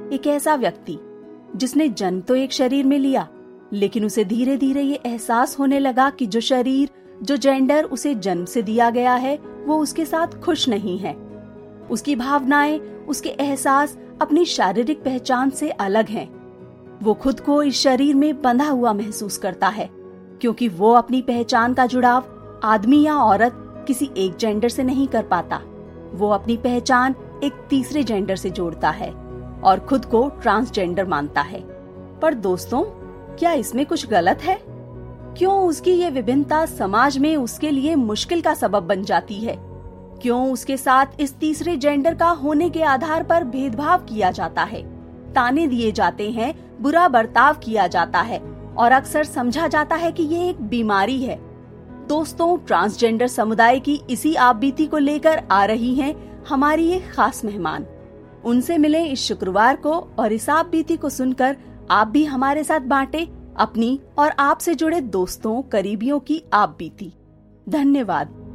एक ऐसा व्यक्ति जिसने जन्म तो एक शरीर में लिया, लेकिन उसे धीरे धीरे ये एहसास होने लगा कि जो शरीर, जो जेंडर उसे जन्म से दिया गया है, वो उसके साथ खुश नहीं है। उसकी भावनाएं, उसके एहसास अपनी शारीरिक पहचान से अलग हैं। वो खुद को इस शरीर में बंधा हुआ महसूस करता है, क्योंकि वो अपनी पहचान का जुड़ाव आदमी या औरत किसी एक जेंडर से नहीं कर पाता। वो अपनी पहचान एक तीसरे जेंडर से जोड़ता है और खुद को ट्रांसजेंडर मानता है। पर दोस्तों, क्या इसमें कुछ गलत है? क्यों उसकी ये विभिन्नता समाज में उसके लिए मुश्किल का सबब बन जाती है? क्यों उसके साथ इस तीसरे जेंडर का होने के आधार पर भेदभाव किया जाता है, ताने दिए जाते हैं, बुरा बर्ताव किया जाता है और अक्सर समझा जाता है कि ये एक बीमारी है? दोस्तों, ट्रांसजेंडर समुदाय की इसी आपबीती को लेकर आ रही हैं हमारी एक खास मेहमान। उनसे मिले इस शुक्रवार को और इस आपबीती को सुनकर आप भी हमारे साथ बांटे अपनी और आपसे जुड़े दोस्तों, करीबियों की आपबीती। धन्यवाद।